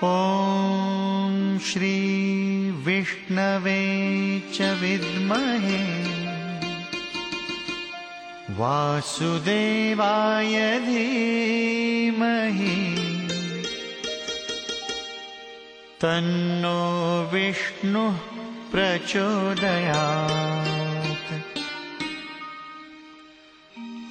ॐ श्री विष्णवे च विद्महे वासुदेवाय धीमहि तन्नो विष्णुः प्रचोदयात्।